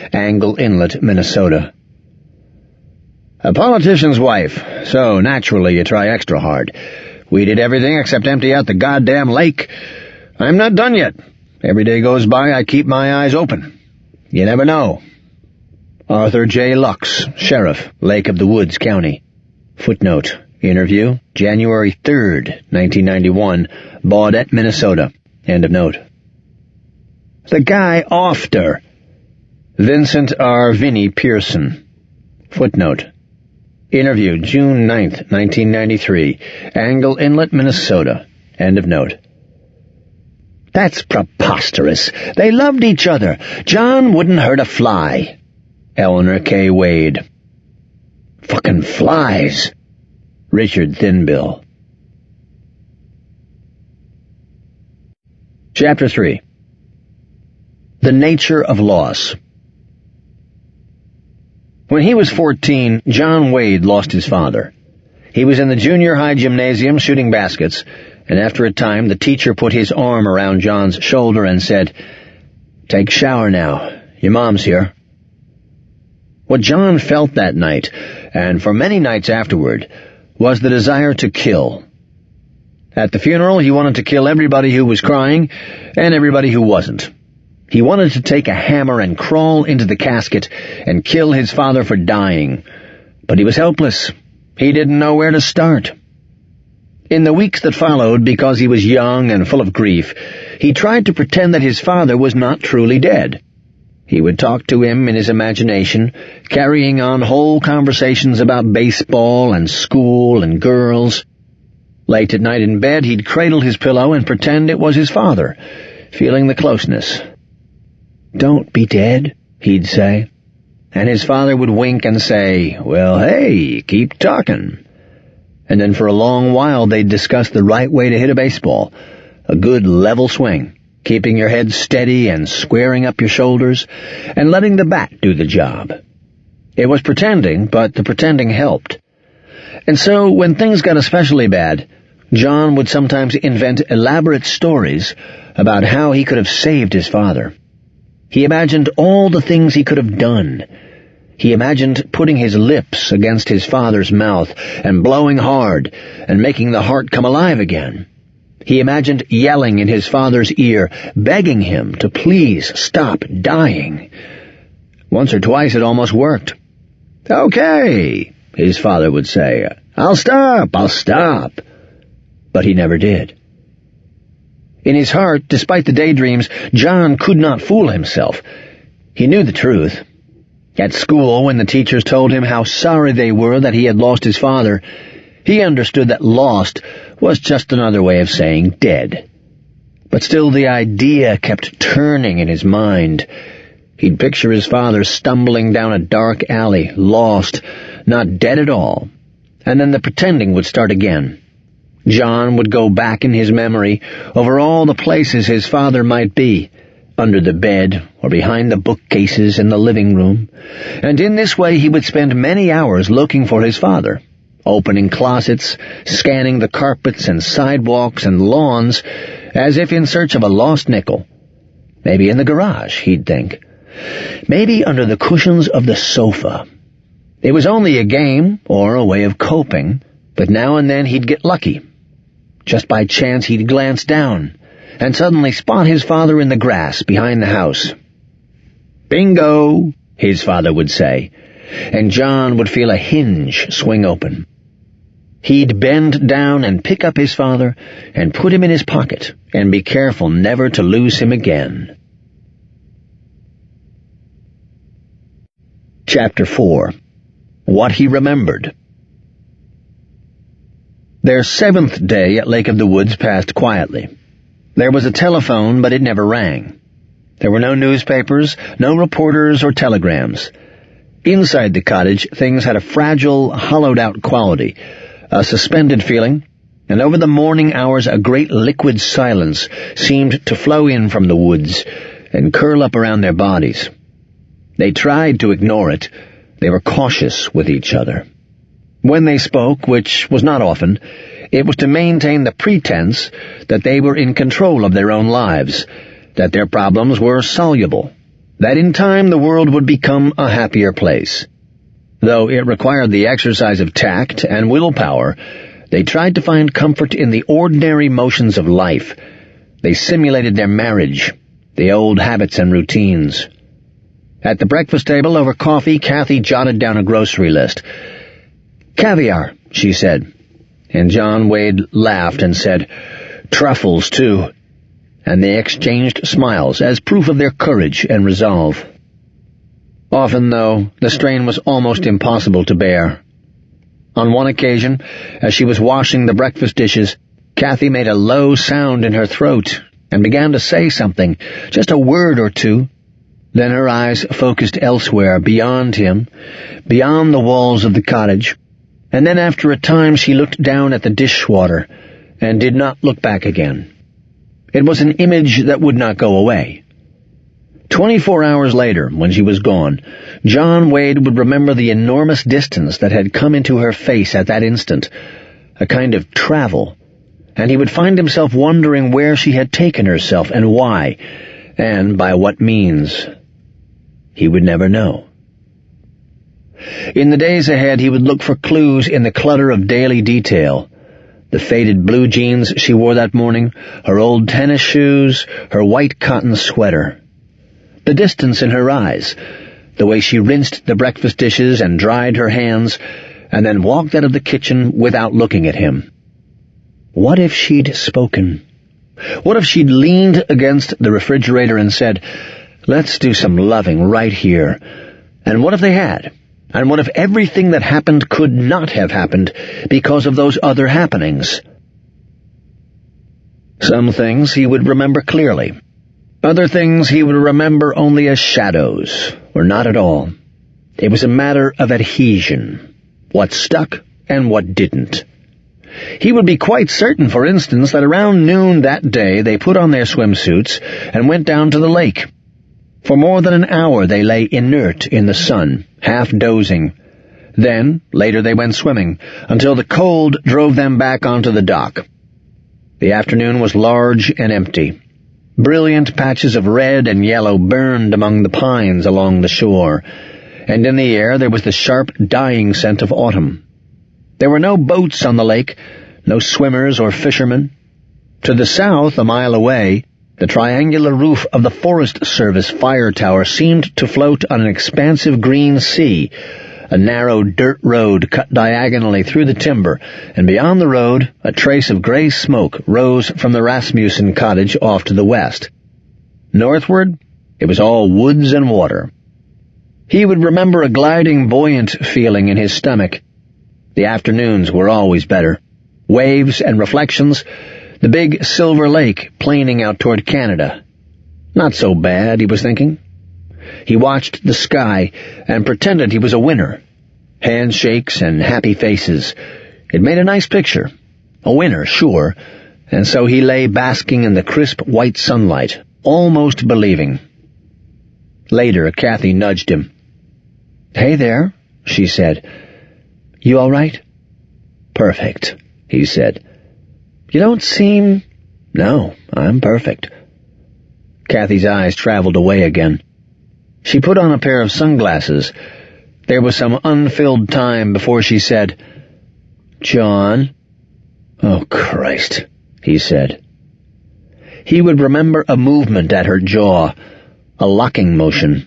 Angle Inlet, Minnesota. A politician's wife, so naturally you try extra hard. We did everything except empty out the goddamn lake. I'm not done yet. Every day goes by, I keep my eyes open. You never know. Arthur J. Lux, Sheriff, Lake of the Woods County. Footnote. Interview, January 3rd, 1991, Baudette, Minnesota. End of note. The guy after. Vincent R. Vinnie Pearson. Footnote. Interview, June 9th, 1993, Angle Inlet, Minnesota. End of note. That's preposterous. They loved each other. John wouldn't hurt a fly. Eleanor K. Wade. Fucking flies. Richard Thinbill. Chapter 3. The Nature of Loss. When he was 14, John Wade lost his father. He was in the junior high gymnasium shooting baskets, and after a time the teacher put his arm around John's shoulder and said, "Take a shower now. Your mom's here." What John felt that night, and for many nights afterward, was the desire to kill. At the funeral, he wanted to kill everybody who was crying and everybody who wasn't. He wanted to take a hammer and crawl into the casket and kill his father for dying. But he was helpless. He didn't know where to start. In the weeks that followed, because he was young and full of grief, he tried to pretend that his father was not truly dead. He would talk to him in his imagination, carrying on whole conversations about baseball and school and girls. Late at night in bed, he'd cradle his pillow and pretend it was his father, feeling the closeness. "Don't be dead," he'd say. And his father would wink and say, "Well, hey, keep talking." And then for a long while they'd discuss the right way to hit a baseball, a good level swing, keeping your head steady and squaring up your shoulders, and letting the bat do the job. It was pretending, but the pretending helped. And so, when things got especially bad, John would sometimes invent elaborate stories about how he could have saved his father. He imagined all the things he could have done. He imagined putting his lips against his father's mouth and blowing hard and making the heart come alive again. He imagined yelling in his father's ear, begging him to please stop dying. Once or twice it almost worked. "Okay," his father would say, I'll stop. But he never did. In his heart, despite the daydreams, John could not fool himself. He knew the truth. At school, when the teachers told him how sorry they were that he had lost his father, he understood that lost was just another way of saying dead. But still the idea kept turning in his mind. He'd picture his father stumbling down a dark alley, lost, not dead at all. And then the pretending would start again. John would go back in his memory over all the places his father might be, under the bed or behind the bookcases in the living room, and in this way he would spend many hours looking for his father, opening closets, scanning the carpets and sidewalks and lawns, as if in search of a lost nickel. Maybe in the garage, he'd think. Maybe under the cushions of the sofa. It was only a game, or a way of coping, but now and then he'd get lucky. Just by chance he'd glance down, and suddenly spot his father in the grass behind the house. "Bingo," his father would say, and John would feel a hinge swing open. He'd bend down and pick up his father and put him in his pocket and be careful never to lose him again. Chapter 4. What he remembered. Their 7th day at Lake of the Woods passed quietly. There was a telephone, but it never rang. There were no newspapers, no reporters or telegrams. Inside the cottage, things had a fragile, hollowed-out quality, a suspended feeling, and over the morning hours a great liquid silence seemed to flow in from the woods and curl up around their bodies. They tried to ignore it. They were cautious with each other. When they spoke, which was not often, it was to maintain the pretense that they were in control of their own lives, that their problems were soluble, that in time the world would become a happier place. Though it required the exercise of tact and willpower, they tried to find comfort in the ordinary motions of life. They simulated their marriage, the old habits and routines. At the breakfast table over coffee, Kathy jotted down a grocery list. "Caviar," she said, and John Wade laughed and said, "Truffles, too," and they exchanged smiles as proof of their courage and resolve. Often, though, the strain was almost impossible to bear. On one occasion, as she was washing the breakfast dishes, Kathy made a low sound in her throat and began to say something, just a word or two. Then her eyes focused elsewhere, beyond him, beyond the walls of the cottage, and then after a time she looked down at the dishwater and did not look back again. It was an image that would not go away. 24 hours later, when she was gone, John Wade would remember the enormous distance that had come into her face at that instant, a kind of travel, and he would find himself wondering where she had taken herself and why, and by what means. He would never know. In the days ahead, he would look for clues in the clutter of daily detail. The faded blue jeans she wore that morning, her old tennis shoes, her white cotton sweater. The distance in her eyes, the way she rinsed the breakfast dishes and dried her hands, and then walked out of the kitchen without looking at him. What if she'd spoken? What if she'd leaned against the refrigerator and said, "Let's do some loving right here"? And what if they had? And what if everything that happened could not have happened because of those other happenings? Some things he would remember clearly. Other things he would remember only as shadows, or not at all. It was a matter of adhesion, what stuck and what didn't. He would be quite certain, for instance, that around noon that day they put on their swimsuits and went down to the lake. For more than an hour they lay inert in the sun, half dozing. Then, later they went swimming, until the cold drove them back onto the dock. The afternoon was large and empty. Brilliant patches of red and yellow burned among the pines along the shore, and in the air there was the sharp, dying scent of autumn. There were no boats on the lake, no swimmers or fishermen. To the south, a mile away, the triangular roof of the Forest Service fire tower seemed to float on an expansive green sea, a narrow dirt road cut diagonally through the timber, and beyond the road a trace of gray smoke rose from the Rasmussen cottage off to the west. Northward, it was all woods and water. He would remember a gliding, buoyant feeling in his stomach. The afternoons were always better. Waves and reflections, the big silver lake planing out toward Canada. Not so bad, he was thinking. He watched the sky and pretended he was a winner. Handshakes and happy faces. It made a nice picture. A winner, sure. And so he lay basking in the crisp white sunlight, almost believing. Later, Kathy nudged him. "Hey there," she said. "You all right?" "Perfect," he said. "You don't seem—" "No, I'm perfect." Kathy's eyes traveled away again. She put on a pair of sunglasses. There was some unfilled time before she said, "John." "Oh, Christ," he said. He would remember a movement at her jaw, a locking motion.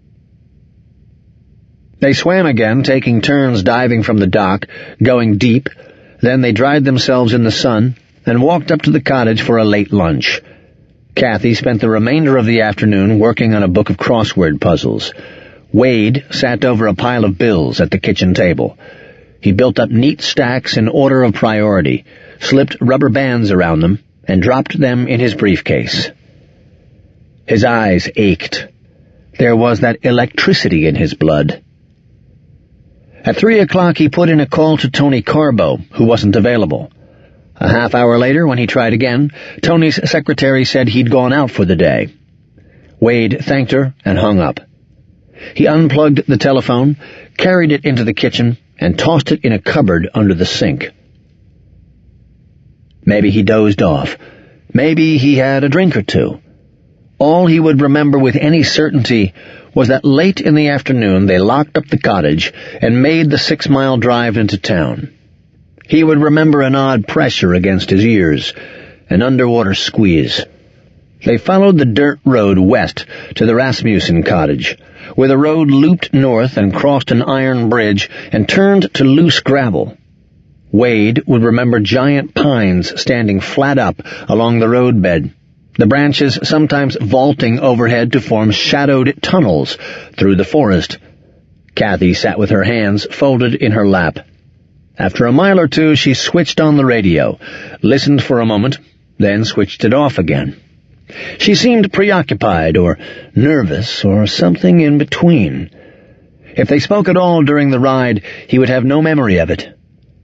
They swam again, taking turns diving from the dock, going deep. Then they dried themselves in the sun and walked up to the cottage for a late lunch. Kathy spent the remainder of the afternoon working on a book of crossword puzzles. Wade sat over a pile of bills at the kitchen table. He built up neat stacks in order of priority, slipped rubber bands around them, and dropped them in his briefcase. His eyes ached. There was that electricity in his blood. At 3 o'clock he put in a call to Tony Carbo, who wasn't available. A half hour later, when he tried again, Tony's secretary said he'd gone out for the day. Wade thanked her and hung up. He unplugged the telephone, carried it into the kitchen, and tossed it in a cupboard under the sink. Maybe he dozed off. Maybe he had a drink or two. All he would remember with any certainty was that late in the afternoon they locked up the cottage and made the 6-mile drive into town. He would remember an odd pressure against his ears, an underwater squeeze. They followed the dirt road west to the Rasmussen cottage, where the road looped north and crossed an iron bridge and turned to loose gravel. Wade would remember giant pines standing flat up along the roadbed, the branches sometimes vaulting overhead to form shadowed tunnels through the forest. Kathy sat with her hands folded in her lap. After a mile or two, she switched on the radio, listened for a moment, then switched it off again. She seemed preoccupied or nervous or something in between. If they spoke at all during the ride, he would have no memory of it.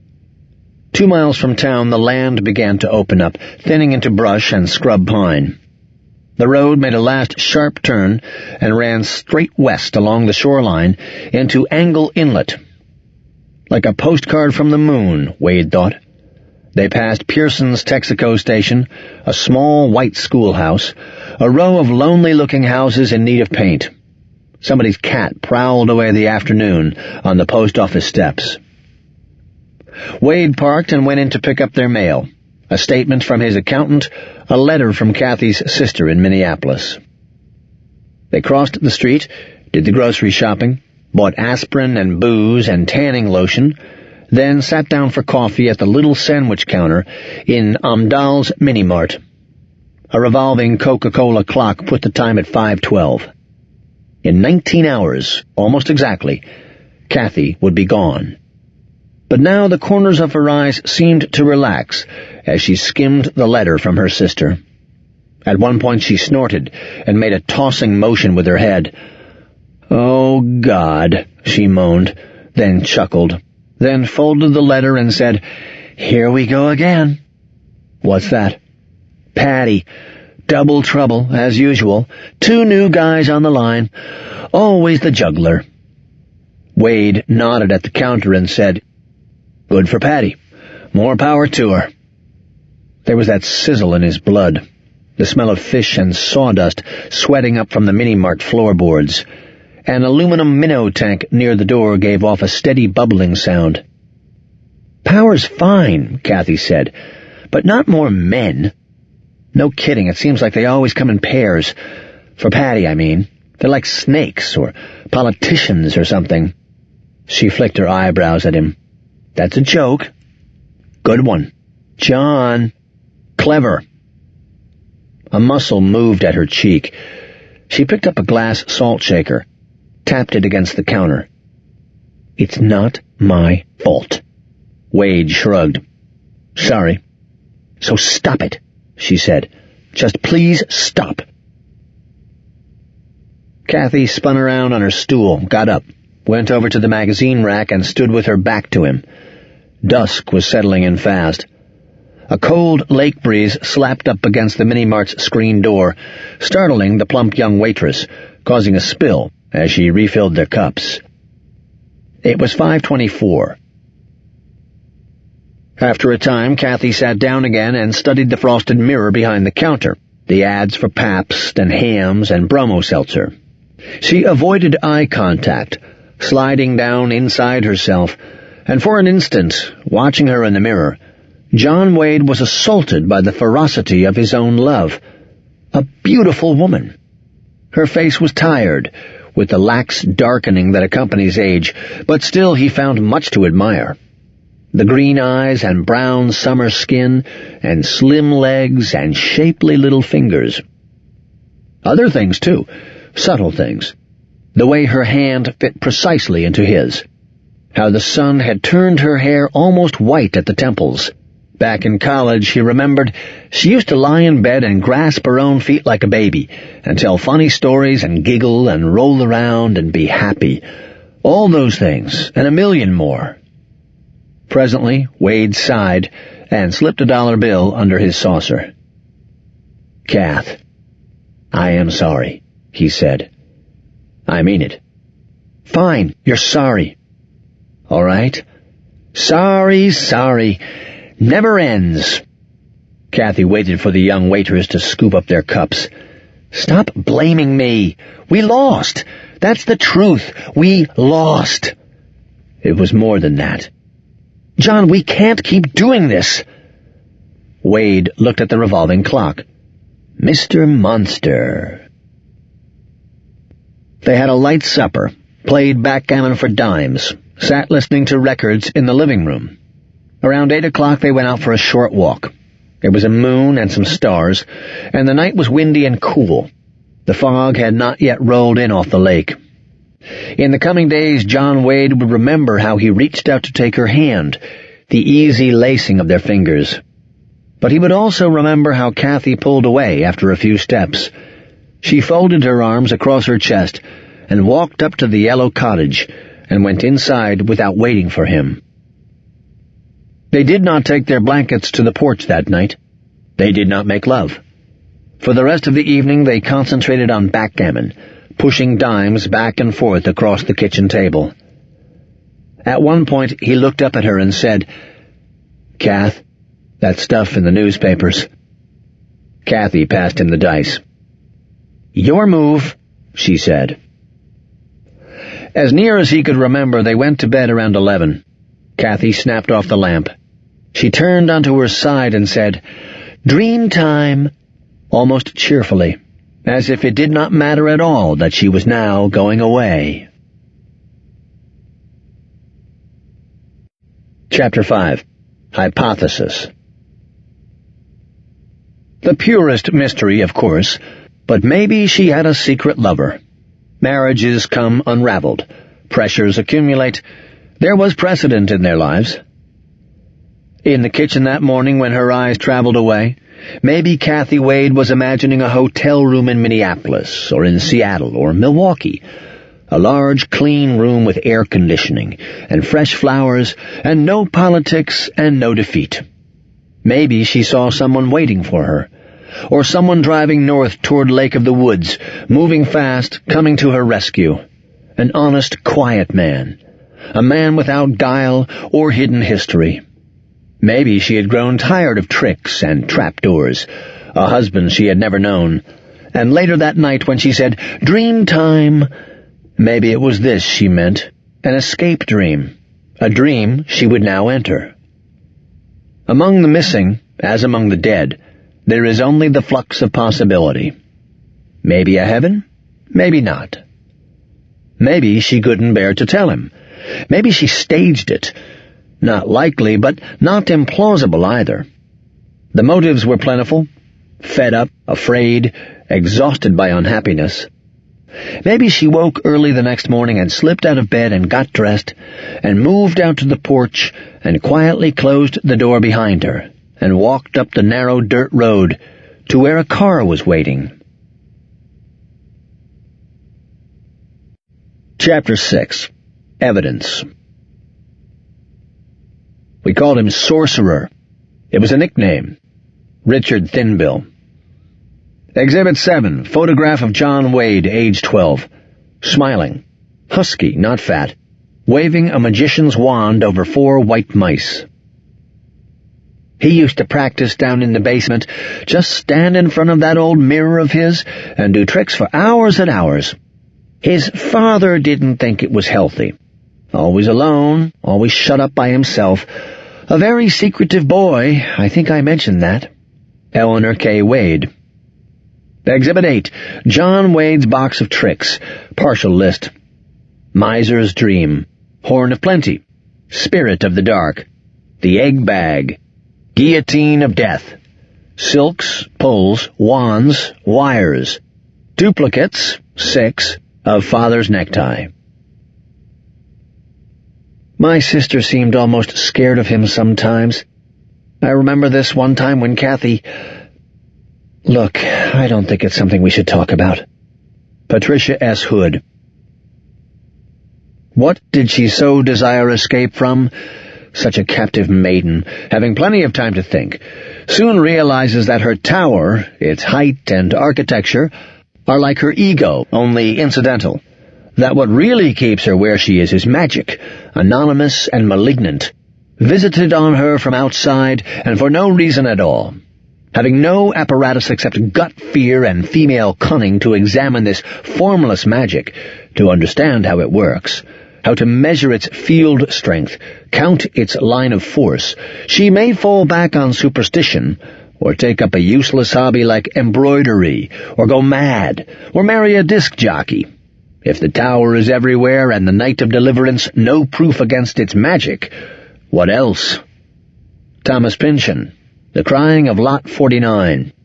2 miles from town, the land began to open up, thinning into brush and scrub pine. The road made a last sharp turn and ran straight west along the shoreline into Angle Inlet. Like a postcard from the moon, Wade thought. They passed Pearson's Texaco station, a small white schoolhouse, a row of lonely-looking houses in need of paint. Somebody's cat prowled away the afternoon on the post office steps. Wade parked and went in to pick up their mail, a statement from his accountant, a letter from Kathy's sister in Minneapolis. They crossed the street, did the grocery shopping, bought aspirin and booze and tanning lotion, then sat down for coffee at the little sandwich counter in Amdal's Mini-Mart. A revolving Coca-Cola clock put the time at 5:12. In 19 hours, almost exactly, Kathy would be gone. But now the corners of her eyes seemed to relax as she skimmed the letter from her sister. At one point she snorted and made a tossing motion with her head. "Oh, God," she moaned, then chuckled, then folded the letter and said, "Here we go again." "What's that?" "Patty. Double trouble, as usual. 2 new guys on the line. Always the juggler." Wade nodded at the counter and said, "Good for Patty. More power to her." There was that sizzle in his blood, the smell of fish and sawdust sweating up from the Mini-Mart floorboards. An aluminum minnow tank near the door gave off a steady bubbling sound. "Power's fine," Kathy said, "but not more men." "No kidding, it seems like they always come in pairs. For Patty, I mean. They're like snakes, or politicians or something." She flicked her eyebrows at him. "That's a joke." "Good one. John. Clever." A muscle moved at her cheek. She picked up a glass salt shaker, tapped it against the counter. "It's not my fault." Wade shrugged. "Sorry." "So stop it," she said. "Just please stop." Kathy spun around on her stool, got up, went over to the magazine rack and stood with her back to him. Dusk was settling in fast. A cold lake breeze slapped up against the Mini-Mart's screen door, startling the plump young waitress, causing a spill as she refilled their cups. It was 5:24. After a time, Kathy sat down again and studied the frosted mirror behind the counter, the ads for Pabst and Hamm's and Bromo Seltzer. She avoided eye contact, sliding down inside herself, and for an instant, watching her in the mirror, John Wade was assaulted by the ferocity of his own love. A beautiful woman. Her face was tired, with the lax darkening that accompanies age, but still he found much to admire. The green eyes and brown summer skin, and slim legs and shapely little fingers. Other things, too, subtle things. The way her hand fit precisely into his. How the sun had turned her hair almost white at the temples. Back in college, he remembered, she used to lie in bed and grasp her own feet like a baby, and tell funny stories and giggle and roll around and be happy. All those things, and a million more. Presently, Wade sighed and slipped a $1 bill under his saucer. "Kath, I am sorry," he said. "I mean it." "Fine, you're sorry." "All right. Sorry. Never ends." Kathy waited for the young waitress to scoop up their cups. "Stop blaming me. We lost. That's the truth. We lost." It was more than that. "John, we can't keep doing this." Wade looked at the revolving clock. Mr. Monster. They had a light supper, played backgammon for dimes, sat listening to records in the living room. Around 8 o'clock they went out for a short walk. There was a moon and some stars, and the night was windy and cool. The fog had not yet rolled in off the lake. In the coming days, John Wade would remember how he reached out to take her hand, the easy lacing of their fingers. But he would also remember how Kathy pulled away after a few steps. She folded her arms across her chest and walked up to the yellow cottage and went inside without waiting for him. They did not take their blankets to the porch that night. They did not make love. For the rest of the evening they concentrated on backgammon, pushing dimes back and forth across the kitchen table. At one point he looked up at her and said, "Kath, that stuff in the newspapers." Kathy passed him the dice. "Your move," she said. As near as he could remember, they went to bed around 11. Kathy snapped off the lamp. She turned onto her side and said, "Dream time," almost cheerfully, as if it did not matter at all that she was now going away. Chapter 5. Hypothesis. The purest mystery, of course, but maybe she had a secret lover. Marriages come unraveled. Pressures accumulate. There was precedent in their lives. In the kitchen that morning when her eyes traveled away, maybe Kathy Wade was imagining a hotel room in Minneapolis, or in Seattle, or Milwaukee. A large, clean room with air conditioning, and fresh flowers, and no politics, and no defeat. Maybe she saw someone waiting for her, or someone driving north toward Lake of the Woods, moving fast, coming to her rescue. An honest, quiet man. A man without guile or hidden history. Maybe she had grown tired of tricks and trapdoors, a husband she had never known. And later that night when she said, "Dream time," maybe it was this she meant, an escape dream, a dream she would now enter. Among the missing, as among the dead, there is only the flux of possibility. Maybe a heaven, maybe not. Maybe she couldn't bear to tell him. Maybe she staged it. Not likely, but not implausible either. The motives were plentiful. Fed up, afraid, exhausted by unhappiness. Maybe she woke early the next morning and slipped out of bed and got dressed and moved out to the porch and quietly closed the door behind her and walked up the narrow dirt road to where a car was waiting. Chapter 6. Evidence. We called him Sorcerer. It was a nickname. Richard Thinbill. Exhibit 7, photograph of John Wade, age 12. Smiling. Husky, not fat. Waving a magician's wand over 4 white mice. He used to practice down in the basement, just stand in front of that old mirror of his and do tricks for hours and hours. His father didn't think it was healthy. Always alone, always shut up by himself. A very secretive boy, I think I mentioned that. Eleanor K. Wade. Exhibit 8, John Wade's box of tricks. Partial list. Miser's Dream. Horn of Plenty. Spirit of the Dark. The Egg Bag. Guillotine of Death. Silks, pulls, wands, wires. Duplicates, 6, of Father's Necktie. My sister seemed almost scared of him sometimes. I remember this one time when Kathy... Look, I don't think it's something we should talk about. Patricia S. Hood. What did she so desire escape from? Such a captive maiden, having plenty of time to think, soon realizes that her tower, its height and architecture, are like her ego, only incidental. That what really keeps her where she is magic, anonymous and malignant, visited on her from outside and for no reason at all. having no apparatus except gut fear and female cunning to examine this formless magic, to understand how it works, how to measure its field strength, count its line of force, she may fall back on superstition, or take up a useless hobby like embroidery, or go mad, or marry a disc jockey. If the tower is everywhere and the night of deliverance no proof against its magic, what else? Thomas Pynchon, The Crying of Lot 49.